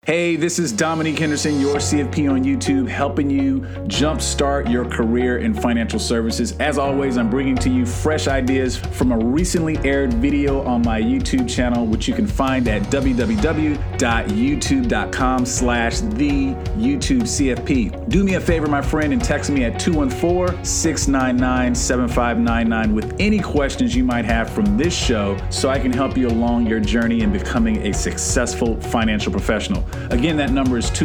Hey, this is Dominique Henderson, your CFP on YouTube, helping you jumpstart your career in financial services. As always, I'm bringing to you fresh ideas from a recently aired video on my YouTube channel, which you can find at www.youtube.com/TheYouTubeCFP. Do me a favor, my friend, and text me at 214-699-7599 with any questions you might have from this show so I can help you along your journey in becoming a successful financial professional. Again, that number is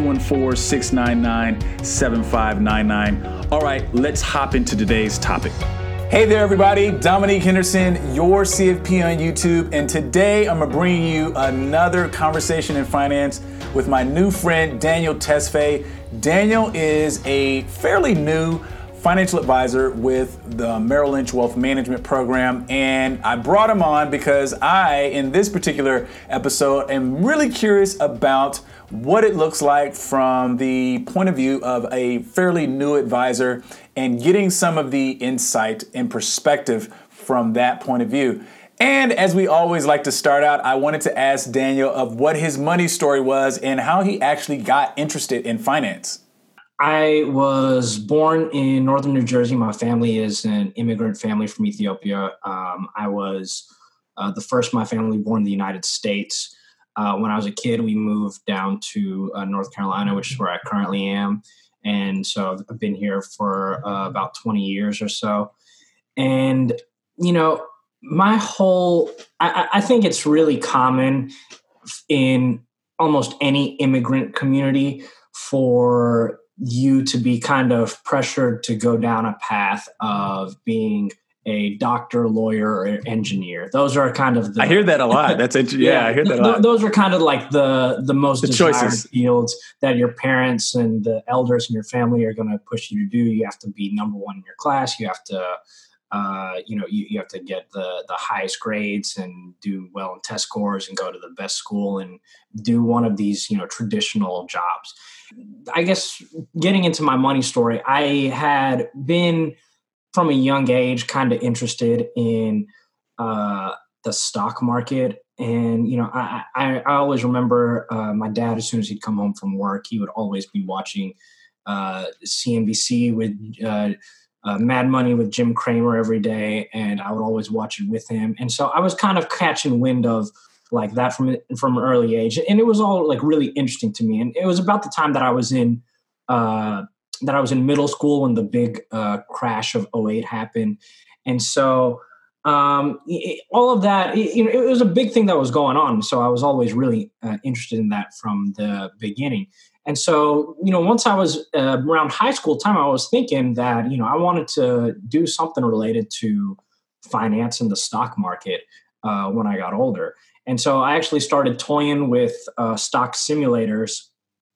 214-699-7599. All right, let's hop into today's topic. Hey there, everybody. Dominique Henderson, your CFP on YouTube. And today I'm going to bring you another conversation in finance with my new friend, Daniel Tesfaye. Daniel is a fairly new financial advisor with the Merrill Lynch Wealth Management Program. And I brought him on because in this particular episode, am really curious about what it looks like from the point of view of a fairly new advisor and getting some of the insight and perspective from that point of view. And as we always like to start out, I wanted to ask Daniel of what his money story was and how he actually got interested in finance. I was born in northern New Jersey. My family is an immigrant family from Ethiopia. I was the first of my family born in the United States. When I was a kid, we moved down to North Carolina, which is where I currently am. And so I've been here for about 20 years or so. And, I think it's really common in almost any immigrant community for you to be kind of pressured to go down a path of being a doctor, lawyer, or engineer. Those are kind of I hear that a lot. That's interesting. Yeah, I hear that a lot. Those are kind of like the most desired choices. Fields that your parents and the elders in your family are going to push you to do. You have to be number one in your class. You have to, you have to get the highest grades and do well in test scores and go to the best school and do one of these, traditional jobs. I guess getting into my money story, I had been from a young age kind of interested in the stock market. And, I always remember my dad, as soon as he'd come home from work, he would always be watching CNBC with Mad Money with Jim Cramer every day. And I would always watch it with him. And so I was kind of catching wind of like that from an early age. And it was all like really interesting to me. And it was about the time that I was in middle school when the big crash of '08 happened. And so all of that, it was a big thing that was going on. So I was always really interested in that from the beginning. And so, once I was around high school time, I was thinking that, I wanted to do something related to finance and the stock market when I got older. And so I actually started toying with stock simulators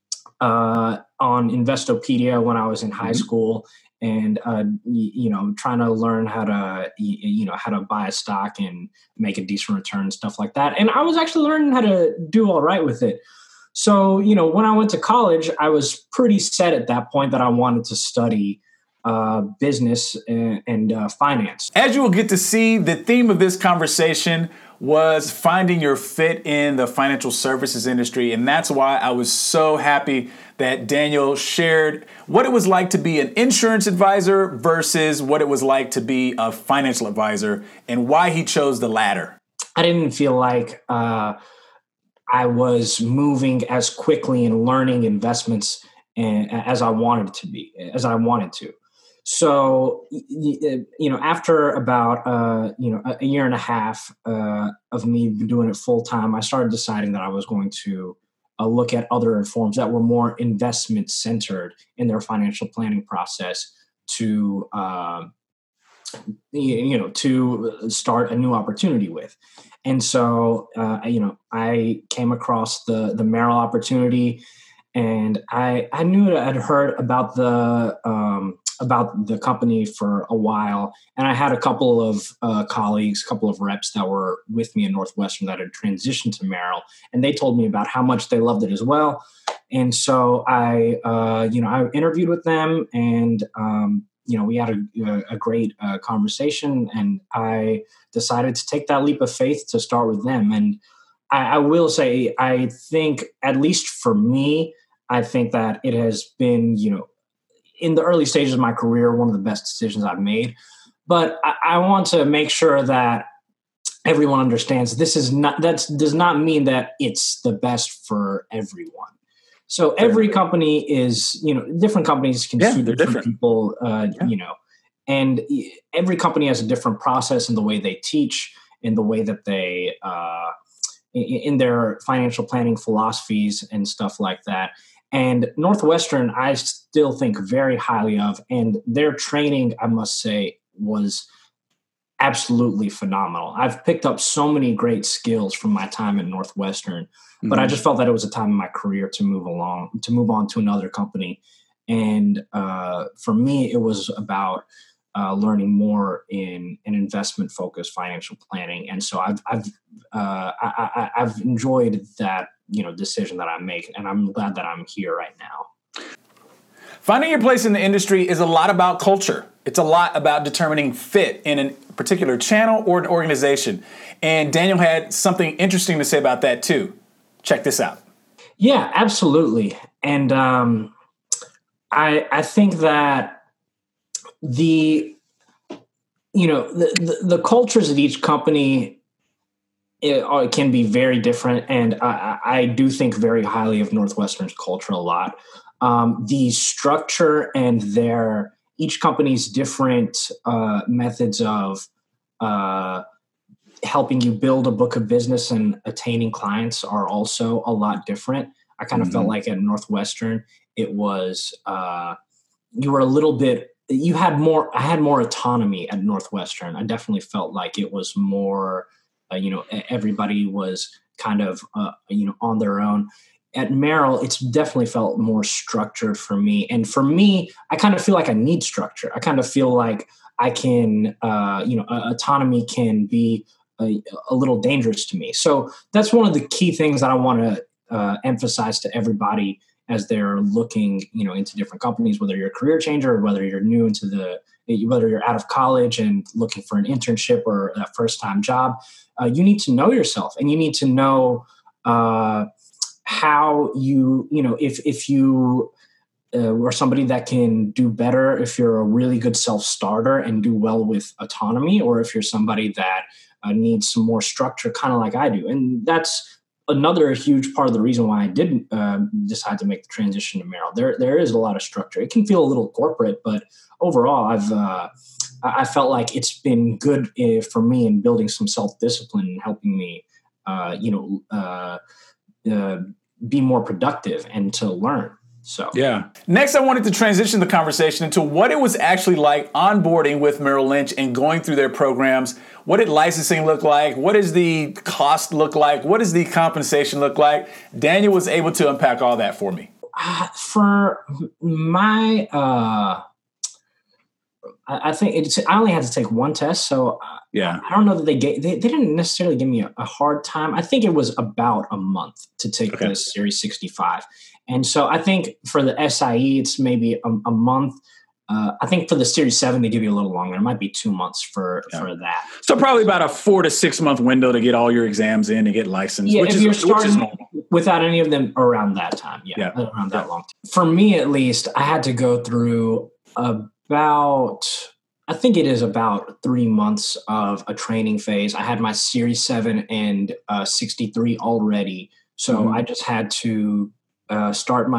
on Investopedia when I was in high school, and trying to learn how to buy a stock and make a decent return, stuff like that. And I was actually learning how to do all right with it. So when I went to college, I was pretty set at that point that I wanted to study business and finance. As you will get to see, the theme of this conversation was finding your fit in the financial services industry. And that's why I was so happy that Daniel shared what it was like to be an insurance advisor versus what it was like to be a financial advisor and why he chose the latter. I didn't feel like I was moving as quickly and learning investments as I wanted to. So, after about, a year and a half of me doing it full time, I started deciding that I was going to look at other firms that were more investment centered in their financial planning process to start a new opportunity with. And so, I came across the Merrill opportunity, and I knew that I'd heard about the company for a while. And I had a couple of colleagues, a couple of reps that were with me in Northwestern that had transitioned to Merrill, and they told me about how much they loved it as well. And so I interviewed with them, and we had a great conversation, and I decided to take that leap of faith to start with them. And I will say, I think, at least for me, I think that it has been, in the early stages of my career, one of the best decisions I've made. But I want to make sure that everyone understands that does not mean that it's the best for everyone. So every company is, different companies can suit different people, and every company has a different process in the way they teach, in the way that they, in their financial planning philosophies and stuff like that. And Northwestern, I still think very highly of, and their training, I must say, was absolutely phenomenal. I've picked up so many great skills from my time at Northwestern, but I just felt that it was a time in my career to move on to another company. And for me, it was about learning more in an investment-focused financial planning. And so I've enjoyed that, decision that I make, and I'm glad that I'm here right now. Finding your place in the industry is a lot about culture. It's a lot about determining fit in a particular channel or an organization. And Daniel had something interesting to say about that too. Check this out. Yeah, absolutely. And I think that the cultures of each company it can be very different. And I do think very highly of Northwestern's culture a lot. The structure and each company's different methods of helping you build a book of business and attaining clients are also a lot different. I kind of felt like at Northwestern, it was you were a little bit. I had more autonomy at Northwestern. I definitely felt like it was more. Everybody was kind of on their own. At Merrill, it's definitely felt more structured for me. And for me, I kind of feel like I need structure. I kind of feel like I can, autonomy can be a little dangerous to me. So that's one of the key things that I want to emphasize to everybody as they're looking, into different companies, whether you're a career changer or whether you're new whether you're out of college and looking for an internship or a first-time job. You need to know yourself, and you need to know how if you are somebody that can do better, if you're a really good self-starter and do well with autonomy, or if you're somebody that needs some more structure, kind of like I do. And that's another huge part of the reason why I didn't decide to make the transition to Merrill. There is a lot of structure. It can feel a little corporate, but overall, I felt like it's been good for me in building some self-discipline and helping me, be more productive and to learn. So yeah. Next, I wanted to transition the conversation into what it was actually like onboarding with Merrill Lynch and going through their programs. What did licensing look like? What does the cost look like? What does the compensation look like? Daniel was able to unpack all that for me. For my, I think I only had to take one test, so yeah. I don't know that they didn't necessarily give me a hard time. I think it was about a month to take the Series 65. And so I think for the SIE, it's maybe a month. I think for the Series 7, they give you a little longer. It might be 2 months for that. So probably about a 4 to 6 month window to get all your exams in and get licensed, which is normal. Without any of them around that time. Yeah. Around that long. For me, at least, I had to go through about 3 months of a training phase. I had my Series 7 and 63 already. So I just had to start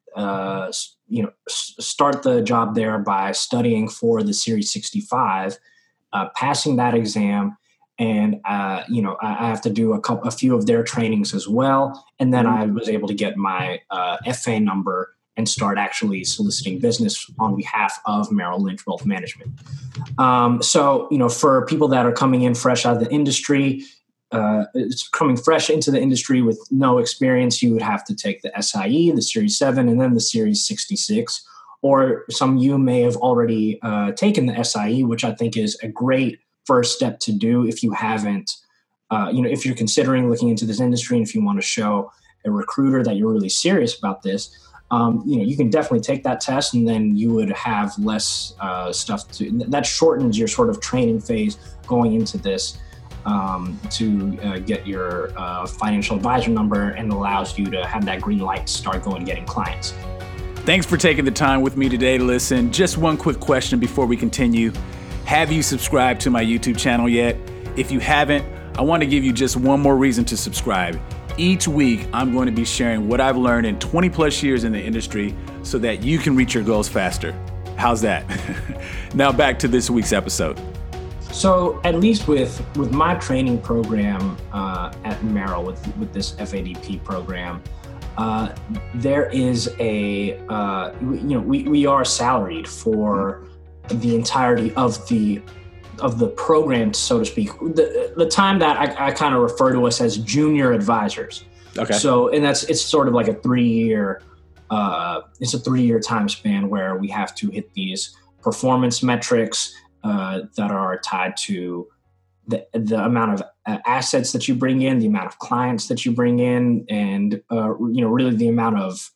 the job there by studying for the Series 65, passing that exam, and I have to do a few of their trainings as well, and then I was able to get my FA number and start actually soliciting business on behalf of Merrill Lynch Wealth Management. So for people that are coming in fresh out of the industry, it's coming fresh into the industry with no experience, you would have to take the SIE, the Series 7, and then the Series 66. Or some you may have already taken the SIE, which I think is a great first step to do if you haven't, if you're considering looking into this industry and if you want to show a recruiter that you're really serious about this. You can definitely take that test, and then you would have less stuff that shortens your sort of training phase going into this. to get your financial advisor number, and allows you to have that green light to start going getting clients. Thanks for taking the time with me today to listen. Just one quick question before we continue. Have you subscribed to my YouTube channel yet? If you haven't, I want to give you just one more reason to subscribe. Each week, I'm going to be sharing what I've learned in 20 plus years in the industry so that you can reach your goals faster. How's that? Now back to this week's episode. So at least with my training program at Merrill, with this FADP program, there is a, we are salaried for the entirety of the program, so to speak. The time that I kind of refer to us as junior advisors. Okay. So, and it's sort of like a 3-year, it's a 3-year time span where we have to hit these performance metrics that are tied to the amount of assets that you bring in, the amount of clients that you bring in, and really the amount of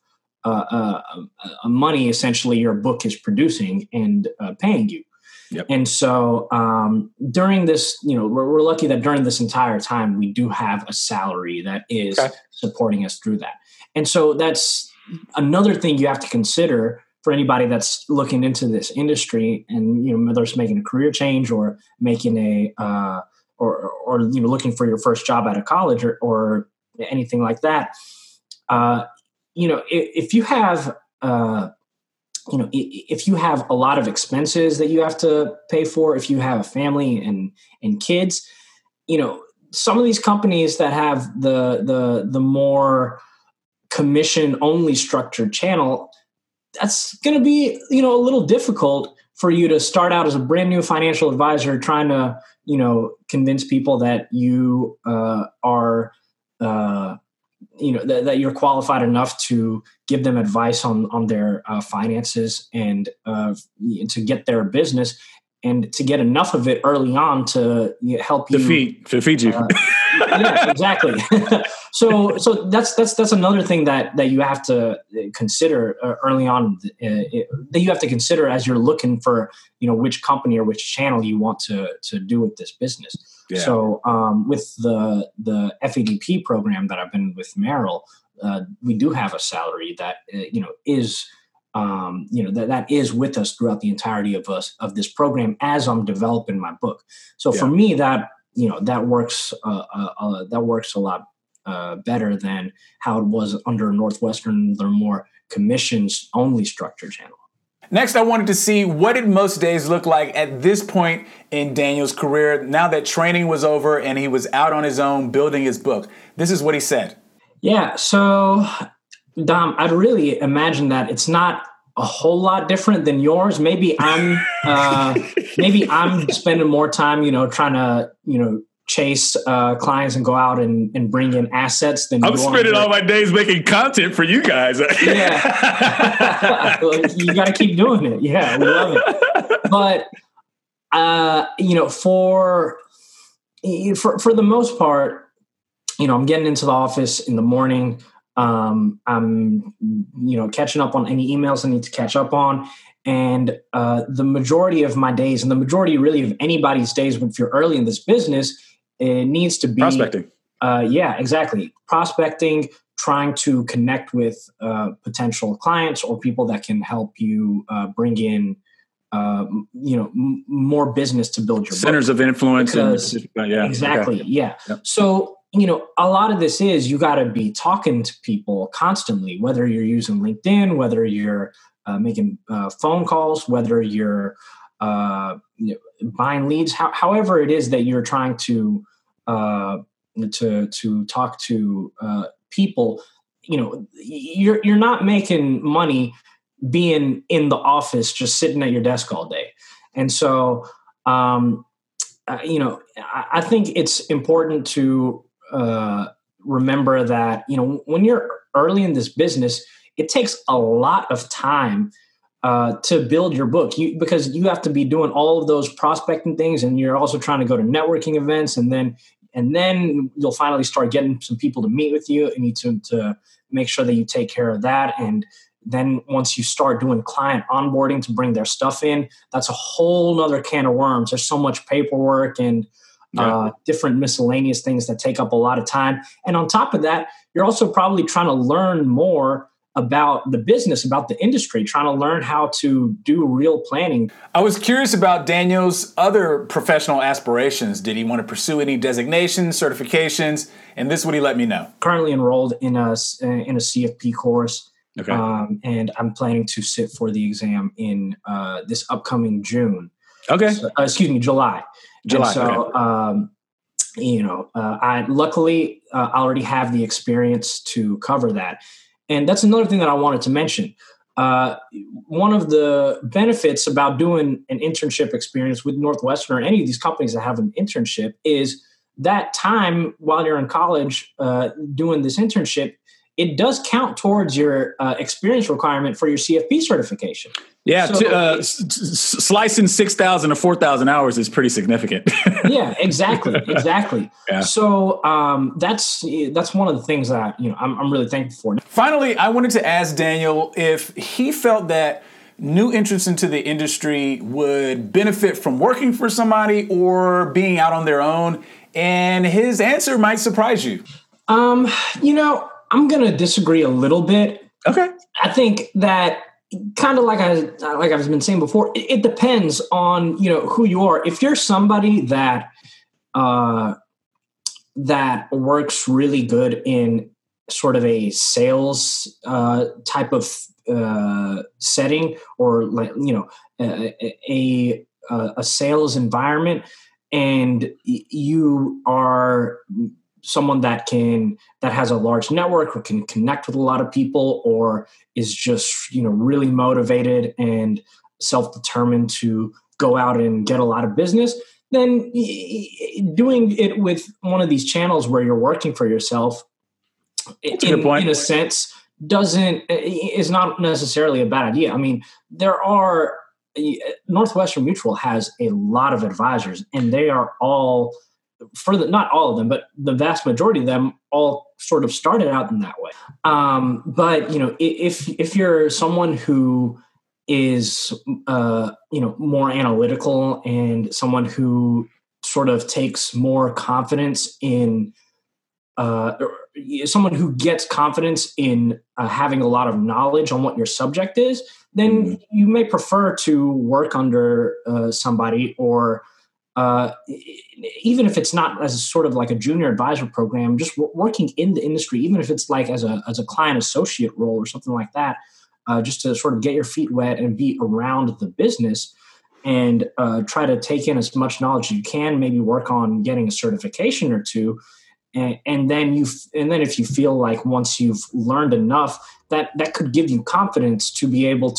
money essentially your book is producing and paying you. Yep. And so during this, we're lucky that during this entire time we do have a salary that is supporting us through that. And so that's another thing you have to consider for anybody that's looking into this industry, and whether it's making a career change or making or looking for your first job out of college or anything like that. If you have if you have a lot of expenses that you have to pay for, if you have a family and kids, some of these companies that have the more commission only structured channel, that's going to be, a little difficult for you to start out as a brand new financial advisor trying to, convince people that you are, that you're qualified enough to give them advice on their finances and to get their business and to get enough of it early on to help you to feed you. Yeah, exactly. So that's another thing that you have to consider early on. That you have to consider as you're looking for which company or which channel you want to do with this business. Yeah. So with the FADP program that I've been with Merrill, we do have a salary that is that is with us throughout the entirety of this program as I'm developing my book. So for me, that works a lot better than how it was under Northwestern, their more commissions only structured channel. Next, I wanted to see, what did most days look like at this point in Daniel's career, now that training was over and he was out on his own building his book. This is what he said. Yeah. So, Dom, I'd really imagine that it's not a whole lot different than yours. Maybe I'm spending more time, trying to, chase clients and go out and bring in assets than I'm spending all my days making content for you guys. Yeah. You got to keep doing it. Yeah, we love it. But for the most part, I'm getting into the office in the morning. I'm catching up on any emails I need to catch up on. And the majority of my days, and the majority really of anybody's days, if you're early in this business, it needs to be prospecting. Yeah, exactly. Prospecting, trying to connect with potential clients or people that can help you bring in, more business to build your centers book. of influence. Exactly. Okay. Yeah. Yep. So, a lot of this is you got to be talking to people constantly, whether you're using LinkedIn, whether you're making phone calls, whether you're buying leads, however it is that you're trying to talk to people. You're not making money being in the office, just sitting at your desk all day. And so, I think it's important to remember that, when you're early in this business, it takes a lot of time to build your book, because you have to be doing all of those prospecting things, and you're also trying to go to networking events, and then you'll finally start getting some people to meet with you, and you need to make sure that you take care of that. And then once you start doing client onboarding to bring their stuff in, that's a whole nother can of worms. There's so much paperwork and different miscellaneous things that take up a lot of time. And on top of that, you're also probably trying to learn more about the business, about the industry, trying to learn how to do real planning. I was curious about Daniel's other professional aspirations. Did he want to pursue any designations, certifications? And this is what he let me know. Currently enrolled in a CFP course. Okay. And I'm planning to sit for the exam in this upcoming June. Okay. So, July. July. And so, I luckily already have the experience to cover that. And that's another thing that I wanted to mention. One of the benefits about doing an internship experience with Northwestern or any of these companies that have an internship is that time while you're in college doing this internship, it does count towards your experience requirement for your CFP certification. Yeah, slicing 6,000 or 4,000 hours is pretty significant. Yeah, exactly. Yeah. So that's one of the things that I'm really thankful for. Finally, I wanted to ask Daniel if he felt that new entrants into the industry would benefit from working for somebody or being out on their own, and his answer might surprise you. I'm going to disagree a little bit. Okay. I think that kind of like I've been saying before, it depends on, who you are. If you're somebody that works really good in sort of a sales type of setting, or a sales environment, and you are someone that has a large network or can connect with a lot of people, or is just, really motivated and self-determined to go out and get a lot of business, then doing it with one of these channels where you're working for yourself, in a sense, is not necessarily a bad idea. I mean, Northwestern Mutual has a lot of advisors, and they are all, not all of them, but the vast majority of them all sort of started out in that way. But if you're someone who is more analytical, and someone who sort of takes more confidence in someone who gets confidence in having a lot of knowledge on what your subject is, then you may prefer to work under somebody, or even if it's not as sort of like a junior advisor program, just working in the industry, even if it's like as a client associate role or something like that, just to sort of get your feet wet and be around the business, and try to take in as much knowledge as you can, maybe work on getting a certification or two. And then if you feel like once you've learned enough, that could give you confidence to be able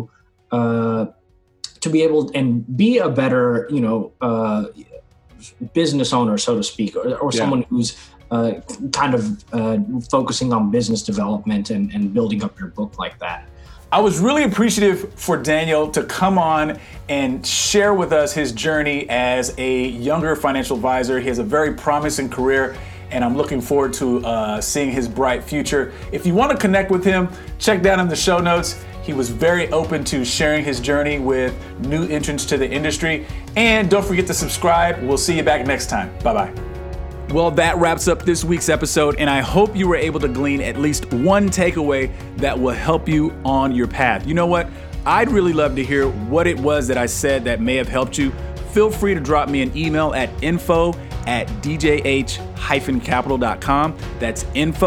and be a better, business owner, so to speak, or someone who's kind of focusing on business development and building up your book like that. I was really appreciative for Daniel to come on and share with us his journey as a younger financial advisor. He has a very promising career, and I'm looking forward to seeing his bright future. If you want to connect with him, check down in the show notes. He was very open to sharing his journey with new entrants to the industry. And don't forget to subscribe. We'll see you back next time. Bye-bye. Well, that wraps up this week's episode, and I hope you were able to glean at least one takeaway that will help you on your path. You know what? I'd really love to hear what it was that I said that may have helped you. Feel free to drop me an email at info@djh-capital.com. That's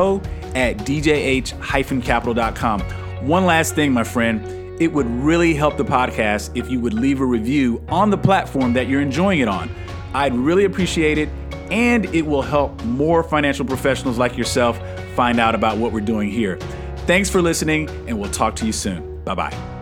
info@djh-capital.com. One last thing, my friend, it would really help the podcast if you would leave a review on the platform that you're enjoying it on. I'd really appreciate it, and it will help more financial professionals like yourself find out about what we're doing here. Thanks for listening, and we'll talk to you soon. Bye-bye.